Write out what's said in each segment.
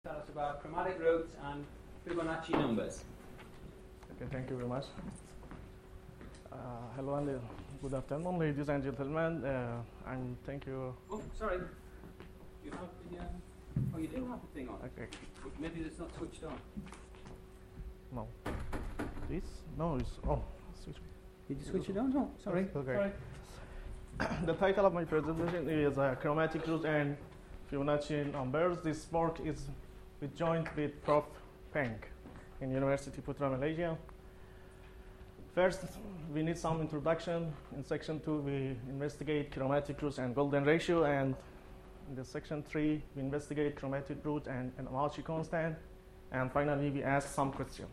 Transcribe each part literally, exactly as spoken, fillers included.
Tell us about chromatic roots and Fibonacci numbers. Okay, thank you very much. Uh, hello and uh, good afternoon, ladies and gentlemen. Uh, and thank you. Oh, sorry. You have the. Um, oh, you do have the thing on. Okay. Maybe it's not switched on. No. This? No, it's on. Switch. Did you switch it on? No, sorry. Okay. Sorry. The title of my presentation is uh, Chromatic Roots and Fibonacci Numbers. This work is with joint with Professor Peng in University Putra, Malaysia. First, we need some introduction. In section two, we investigate chromatic roots and golden ratio, and in the section three, we investigate chromatic root and an Fibonacci constant, and finally, we ask some question.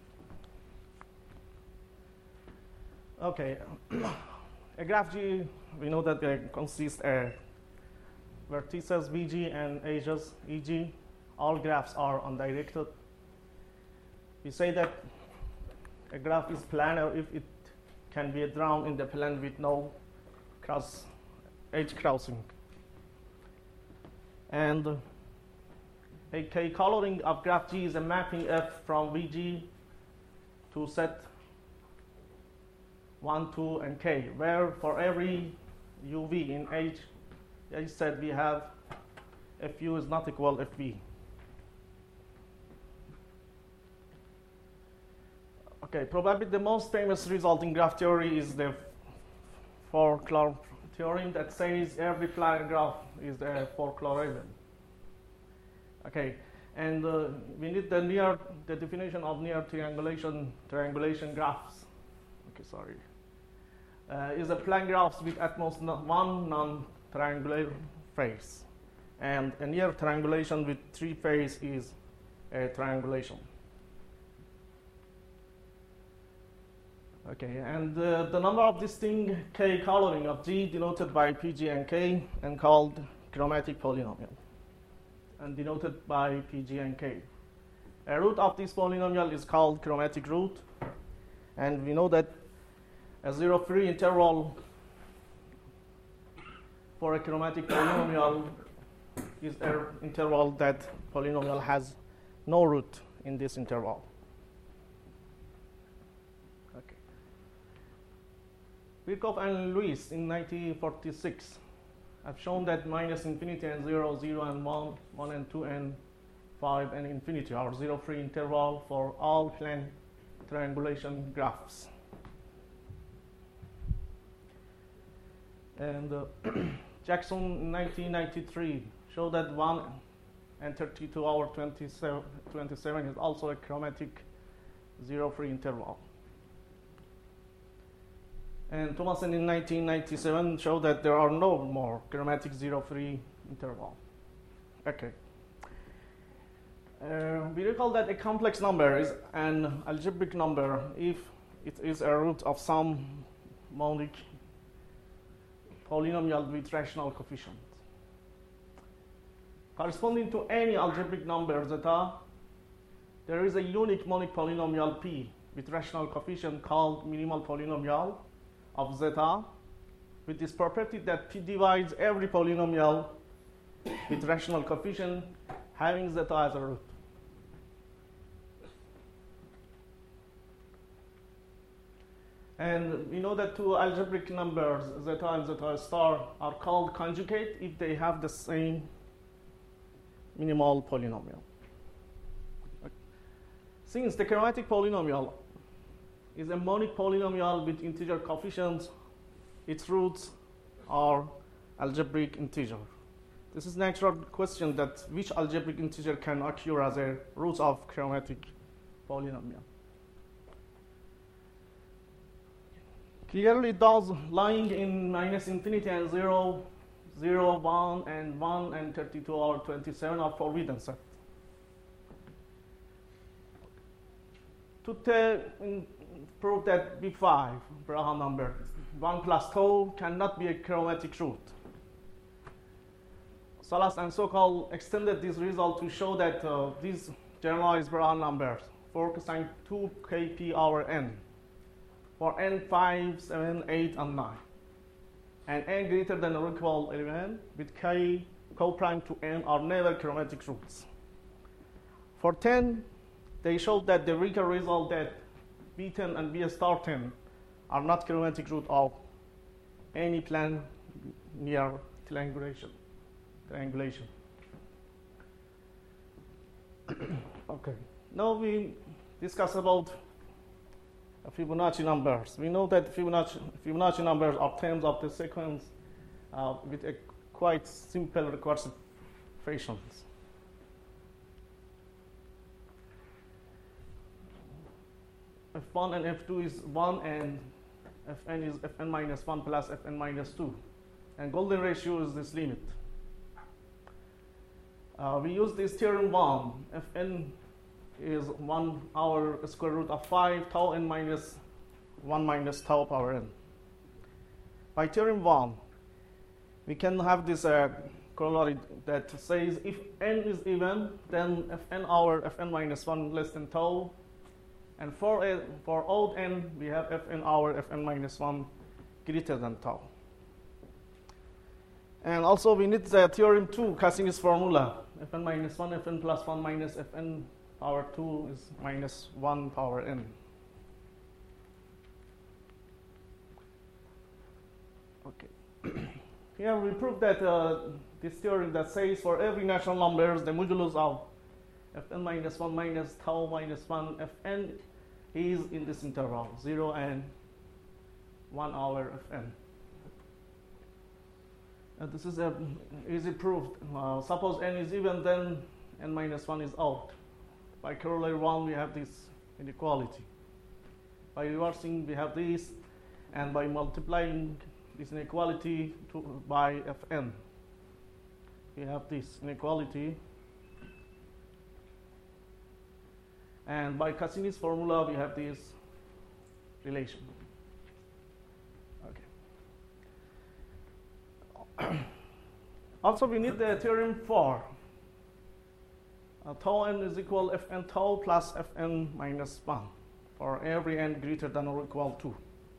Okay, a graph G, we know that it consists of vertices V G and edges E G. All graphs are undirected. We say that a graph is planar if it can be drawn in the plane with no cross edge crossing. And a K coloring of graph G is a mapping F from V G to set one, two, and K, where for every U V in H, H set we have F U is not equal to F V. Okay, probably the most famous result in graph theory is the four-chlor theorem that says every planar graph is a four-chlor element. Okay, and uh, we need the near the definition of near triangulation triangulation graphs. Okay, sorry, uh, is a plane graphs with at most one non-triangular face, and a near triangulation with three faces is a triangulation. Okay, and uh, the number of distinct K coloring of G denoted by P, G, and K and called chromatic polynomial and denoted by P, G, and K. A root of this polynomial is called chromatic root, and we know that a zero-free interval for a chromatic polynomial is an interval that polynomial has no root in this interval. Birkhoff and Lewis in nineteen forty-six have shown that minus infinity and zero, zero and one, one and two and five and infinity are zero-free interval for all plane triangulation graphs. And uh, Jackson in nineteen ninety-three showed that one and thirty-two over twenty-seven, twenty-seven is also a chromatic zero-free interval. And Thomason in nineteen ninety-seven showed that there are no more chromatic zero-free interval. Okay. Uh, we recall that a complex number is an algebraic number if it is a root of some monic polynomial with rational coefficient. Corresponding to any algebraic number zeta, there is a unique monic polynomial P with rational coefficient called minimal polynomial of zeta, with this property that P divides every polynomial with rational coefficient having zeta as a root. And we know that two algebraic numbers, zeta and zeta star, are called conjugate if they have the same minimal polynomial. Since the chromatic polynomial is a monic polynomial with integer coefficients, its roots are algebraic integer. This is natural question that which algebraic integer can occur as a root of chromatic polynomial. Clearly those lying in minus infinity and zero, zero, one, and one and thirty-two over twenty-seven are forbidden set. To tell prove that B five Braham number one plus two cannot be a chromatic root. Salas and Sokal extended this result to show that uh, these generalized Braham numbers for cosine two K P over n for n five, seven, eight, and nine, and n greater than or equal eleven with K co-prime to n are never chromatic roots. For ten, they showed that the weaker result that B ten and B star ten are not chromatic root of any plan near triangulation. Triangulation. Okay. Now we discuss about Fibonacci numbers. We know that Fibonacci, Fibonacci numbers are terms of the sequence uh, with a quite simple recursive functions. F one and F two is one, and Fn is Fn minus one plus Fn minus two. And golden ratio is this limit. Uh, we use this theorem one. Fn is one over square root of five tau n minus one minus tau power n. By theorem one, we can have this uh, corollary that says if n is even, then Fn over Fn minus one less than tau. And for, a, for odd n, we have Fn over Fn minus one greater than tau. And also we need the theorem two, Cassini's formula. Fn minus one, Fn plus one minus Fn power two is minus one power n. Okay. Here we prove that uh, this theorem that says for every natural numbers, the modulus of Fn minus one minus tau minus one Fn is in this interval, zero and one over Fn. And this is a easy proof. Uh, suppose n is even, then n minus one is odd. By corollary one, we have this inequality. By reversing, we have this, and by multiplying this inequality to, by Fn, we have this inequality. And by Cassini's formula, we have this relation. Okay. Also, we need the theorem four. Uh, tau n is equal Fn tau plus Fn minus one for every n greater than or equal to.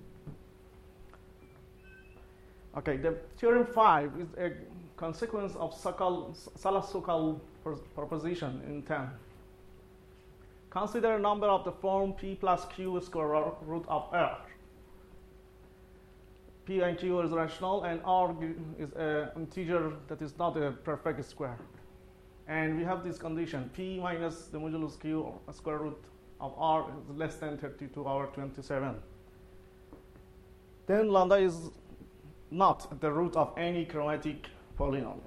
Okay, the theorem five is a consequence of Salas-Sokal proposition in ten. Consider a number of the form p plus q square root of r. P and q is rational, and r is an integer that is not a perfect square. And we have this condition, p minus the modulus q square root of r is less than thirty-two over twenty-seven. Then lambda is not the root of any chromatic polynomial.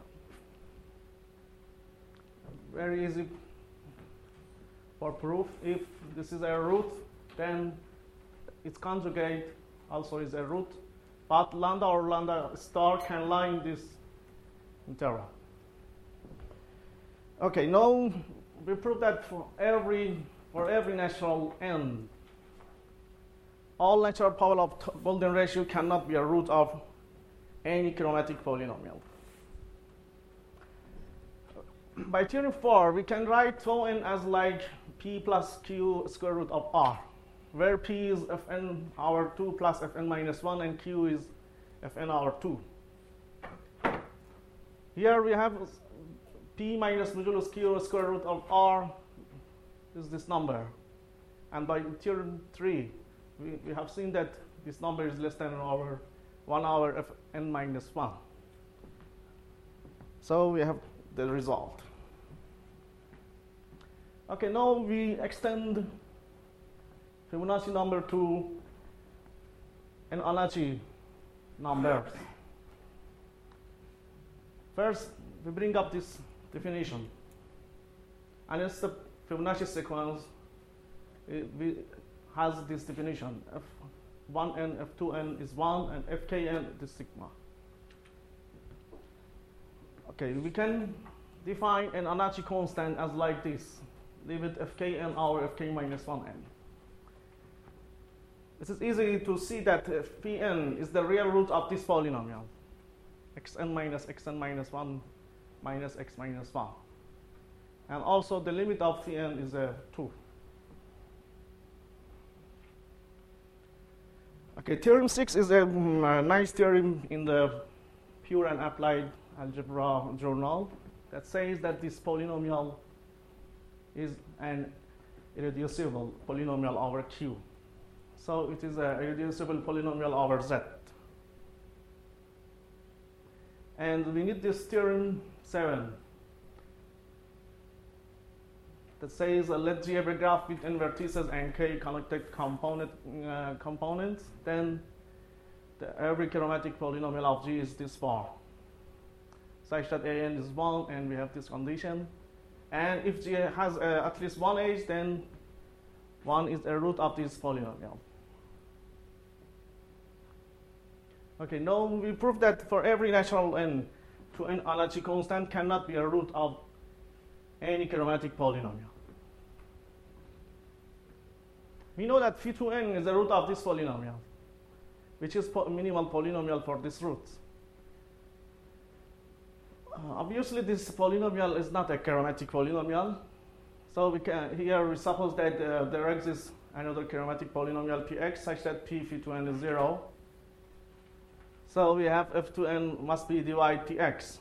Very easy for proof. If this is a root, then its conjugate also is a root, but lambda or lambda star can line this interval. Okay, now we prove that for every for every natural n, all natural power of golden ratio cannot be a root of any chromatic polynomial. By theorem four, we can write tau n as like p plus q square root of r, where p is Fn over two plus Fn minus one, and q is Fn over two. Here we have p minus modulus q square root of r is this number. And by theorem three, we, we have seen that this number is less than over one over Fn minus one. So we have the result. Okay, now we extend Fibonacci number to an Anacci numbers. First, we bring up this definition. And it's the Fibonacci sequence. It we, has this definition. F one n, F two n is one, and F K n is sigma. Okay, we can define an Anacci constant as like this. Limit Fkn over Fk minus one n. It is easy to see that Pn is the real root of this polynomial, xn minus xn minus one minus x minus one. And also the limit of Pn is uh, two. Okay, theorem six is a, um, a nice theorem in the Pure and Applied Algebra journal that says that this polynomial is an irreducible polynomial over Q. So it is an irreducible polynomial over Z. And we need this theorem seven that says uh, let G have a graph with n vertices and k connected component uh, components. Then the every chromatic polynomial of G is this form, such that A n is one, and we have this condition. And if G has uh, at least one edge, then one is a root of this polynomial. Okay, now we prove that for every natural n, two n Anarchy constant cannot be a root of any chromatic polynomial. We know that phi two n is the root of this polynomial, which is po minimal polynomial for this root. Uh, obviously, this polynomial is not a chromatic polynomial, so we can here we suppose that uh, there exists another chromatic polynomial px such that p phi two n is zero. So we have f two n must be divide px.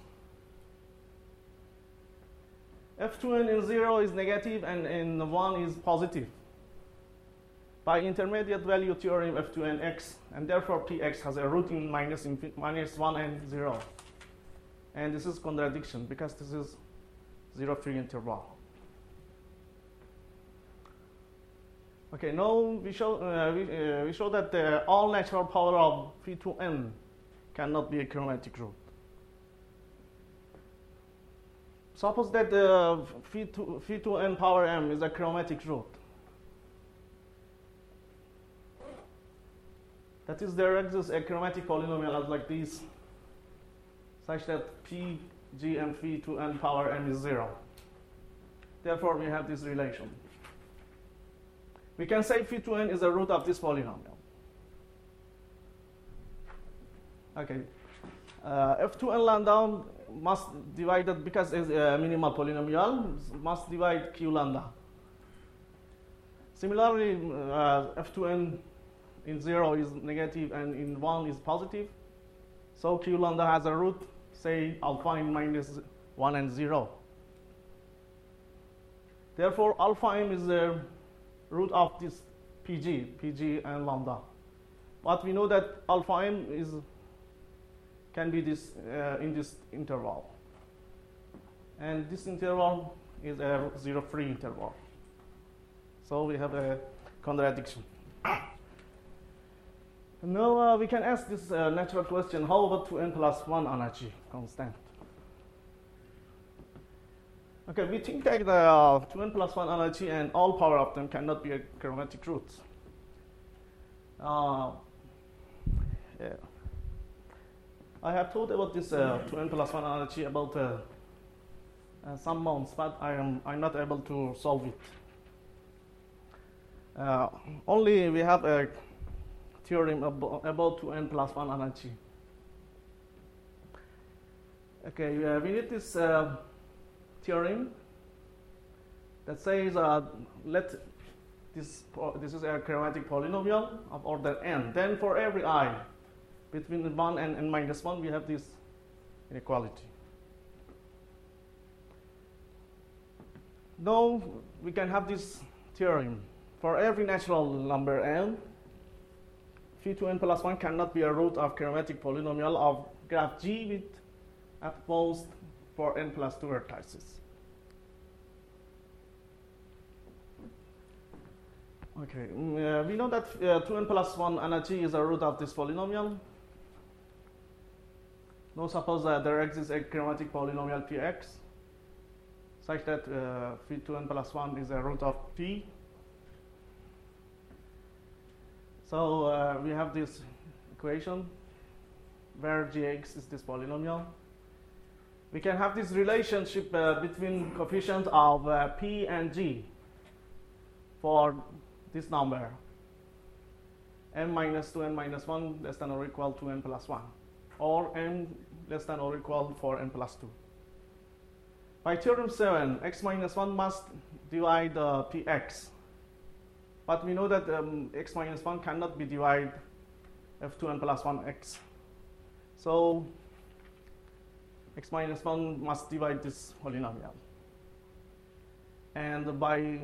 f two n in zero is negative and in one is positive. By intermediate value theorem, f two n x, and therefore px has a root in minus, minus one and zero. And this is contradiction because this is zero free interval. Okay, now we show uh, we, uh, we show that the all natural power of phi two n cannot be a chromatic root. Suppose that the phi two, phi two n power m is a chromatic root. That is, there exists a chromatic polynomial as like this, such that p g m phi two n power m is zero. Therefore, we have this relation. We can say phi two n is a root of this polynomial. Okay, uh, f two n lambda must divide it because it's a minimal polynomial must divide q lambda. Similarly, uh, f two n in zero is negative and in one is positive. So q lambda has a root, say alpha n minus one and zero. Therefore, alpha m is the root of this pg, pg and lambda. But we know that alpha m is can be this uh, in this interval, and this interval is a zero-free interval. So we have a contradiction. Now uh, we can ask this uh, natural question: how about two n plus one Anarchy constant? Okay, we think that the uh, two n plus one Anarchy and all power of them cannot be a chromatic root. Uh, yeah. I have thought about this uh, two n plus one Anarchy about uh, uh, some months, but I am I'm not able to solve it. Uh, only we have a theorem about, about two n plus one Anarchy. Okay, uh, we need this uh, theorem that says uh, let this this is a chromatic polynomial of order n. Then for every I between one and n minus one, we have this inequality. Now we can have this theorem for every natural number n. Phi two n plus one cannot be a root of chromatic polynomial of graph G with at most for n plus two vertices. Okay, uh, we know that uh, two n plus one Anarchy is a root of this polynomial. Now suppose uh, there exists a chromatic polynomial px such that uh, phi two n plus one is a root of p. So uh, we have this equation where gx is this polynomial. We can have this relationship uh, between coefficients of uh, p and g for this number m minus two n minus one less than or equal to n plus one, or n less than or equal for n plus two. By theorem seven, x minus one must divide uh, px. But we know that um, x minus one cannot be divided f two n plus one x. So x minus one must divide this polynomial. And by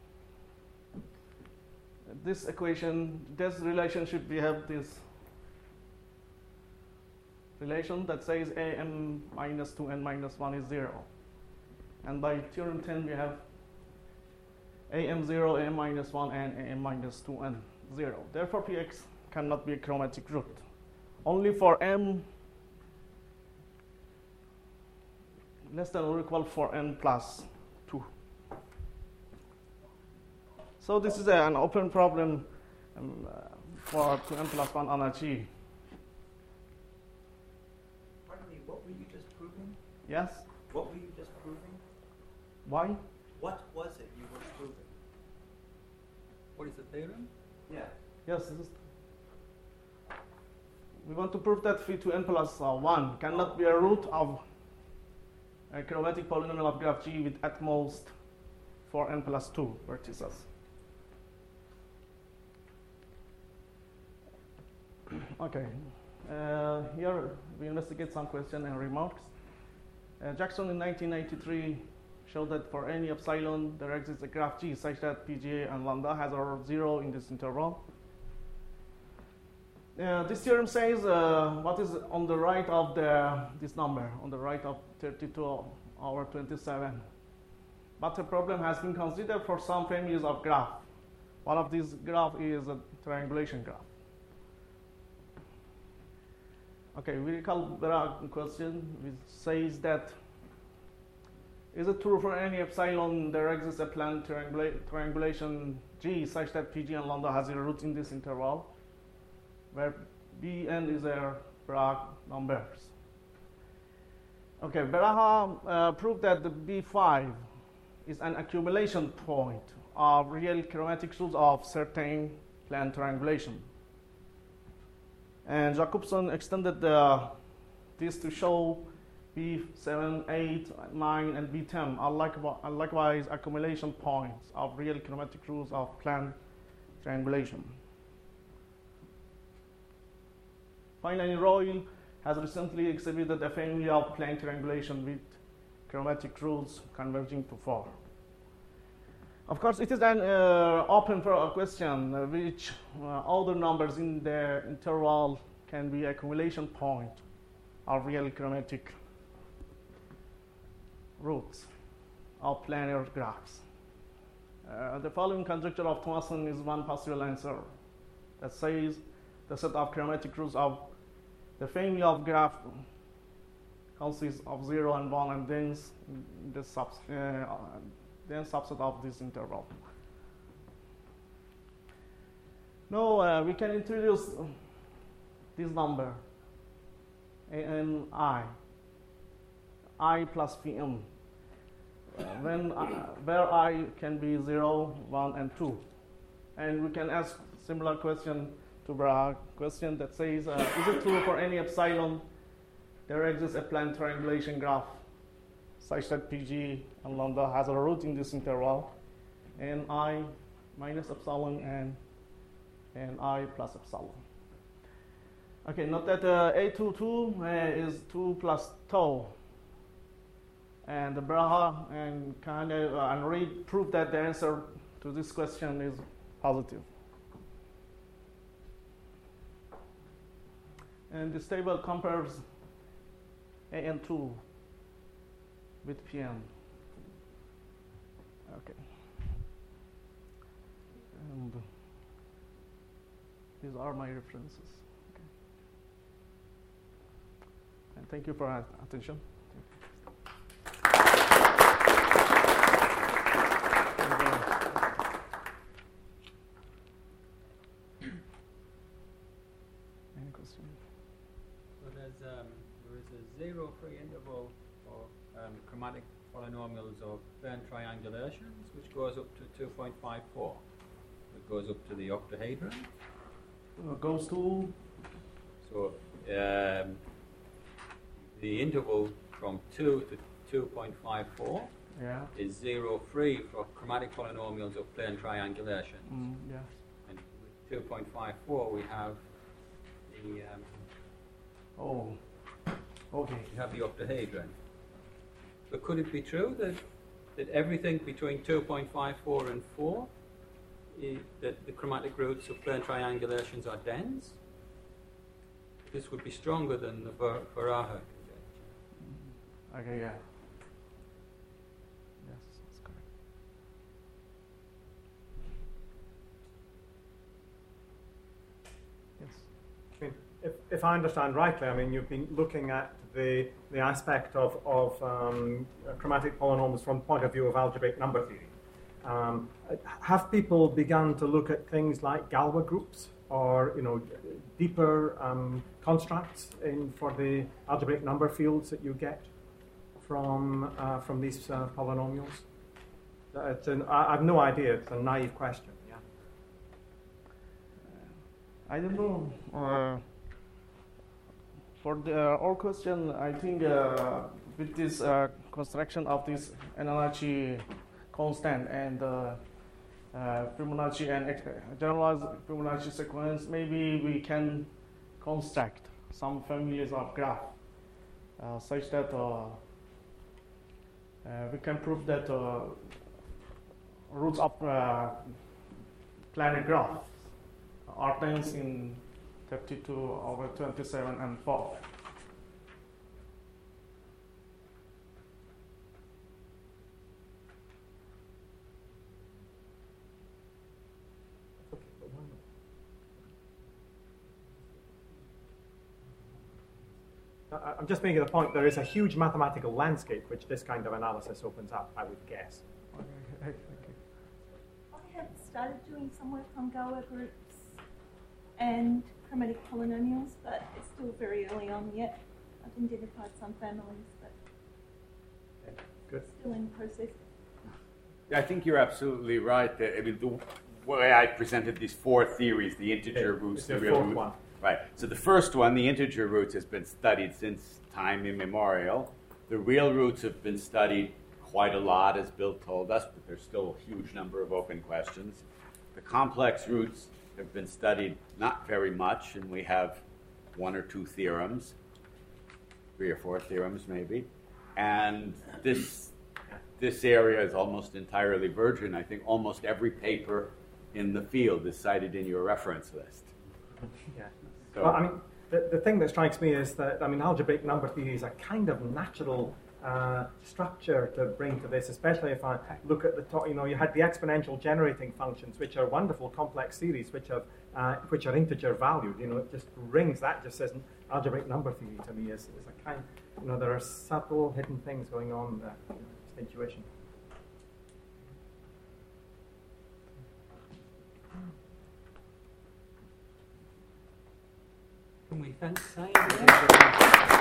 this equation, this relationship, we have this relation that says a m minus two n minus one is zero. And by theorem ten, we have a m zero, a m minus one, and a m minus two n zero. Therefore, Px cannot be a chromatic root. Only for m less than or equal for n plus two. So this is a, an open problem um, uh, for two n plus one energy. Pardon me, what were you just proving? Yes? What were you just proving? Why? What was it you were proving? What is the theorem? Yeah. Yes, this is. We want to prove that phi two n plus uh, one cannot be a root of a chromatic polynomial of graph G with at most four n plus two vertices. Okay, uh, here we investigate some questions and remarks. Uh, Jackson in nineteen ninety-three showed that for any epsilon there exists a graph G such that P G A and lambda has a zero in this interval. Uh, this theorem says uh, what is on the right of the this number, on the right of thirty-two over twenty-seven. But the problem has been considered for some families of graph. One of these graph is a triangulation graph. Okay, we recall the question which says that is it true for any epsilon there exists a planned triangula triangulation G such that P G and lambda has a root in this interval, where B n is their Bragg numbers. Okay, Baraha uh, proved that the B five is an accumulation point of real chromatic roots of certain planned triangulation. And Jacobson extended the, this to show B seven, eight, nine, and B ten are likewise, are likewise accumulation points of real chromatic roots of planned triangulation. Finally, Royle has recently exhibited a family of plane triangulation with chromatic roots converging to four. Of course, it is an uh, open question uh, which uh, other numbers in the interval can be accumulation point of real chromatic roots of planar graphs. Uh, the following conjecture of Thomason is one possible answer that says the set of chromatic roots of the family of graph consists of zero and one, and then the sub, uh, then subset of this interval. Now uh, we can introduce this number a n I, I plus P m, uh, when uh, where I can be zero, one, and two, and we can ask similar question to Bragg question that says, uh, is it true for any epsilon there exists a planned triangulation graph such that P G and lambda has a root in this interval, and I minus epsilon and and I plus epsilon. Okay, note that uh, A twenty-two uh, is two plus tau, and the Braha and Kane uh, and Reed proved that the answer to this question is positive. And this table compares A n two with P n. Okay. And these are my references. Okay. And thank you for your attention. Any question? So there's um, there is a zero free interval for um, chromatic polynomials of plane triangulations, which goes up to two point five four. It goes up to the octahedron. Uh, goes to So um, the interval from two to two point five four yeah. is zero free for chromatic polynomials of plane triangulations. Mm, yes. And with two point five four we have the um, Oh. Okay. you have the octahedron. But could it be true that that everything between two point five four and four, i- that the chromatic roots of plane triangulations are dense. This would be stronger than the Bar- Baraha conjecture. Okay, yeah. Yes, that's correct. Yes. I mean, if, if I understand rightly, I mean, you've been looking at the, the aspect of, of um, chromatic polynomials from the point of view of algebraic number theory. Um, have people begun to look at things like Galois groups or, you know, deeper um, constructs in, for the algebraic number fields that you get from, uh, from these uh, polynomials? Uh, It's an, I I have no idea. It's a naive question. Yeah. I don't know. Uh, for the uh, our question, I think uh, with this uh, construction of this analogy constant and uh, uh, Fibonacci and ex- generalized Fibonacci sequence, maybe we can construct some families of graph uh, such that uh, uh, we can prove that uh, roots of uh, planar graph are dense in thirty-two over twenty-seven and four. I- I'm just making the point there is a huge mathematical landscape which this kind of analysis opens up, I would guess. Okay. I have started doing some work on Galois groups and chromatic polynomials, but it's still very early on yet. I've identified some families, but Good. still in process. Yeah, I think you're absolutely right. That, I mean, the way I presented these four theories, the integer Okay, roots, it's the the real fourth root. one. Right. So the first one, the integer roots, has been studied since time immemorial. The real roots have been studied quite a lot, as Bill told us, but there's still a huge number of open questions. The complex roots have been studied not very much, and we have one or two theorems, three or four theorems maybe. And this this area is almost entirely virgin. I think almost every paper in the field is cited in your reference list. Yeah. So, Well, I mean, the, the thing that strikes me is that, I mean, algebraic number theory is a kind of natural uh, structure to bring to this, especially if I look at the top, you know, you had the exponential generating functions, which are wonderful complex series, which have, uh, which are integer valued, you know, it just rings, that just says algebraic number theory to me is, is a kind, you know, there are subtle hidden things going on there, you know, just intuition. Can we thank Simon?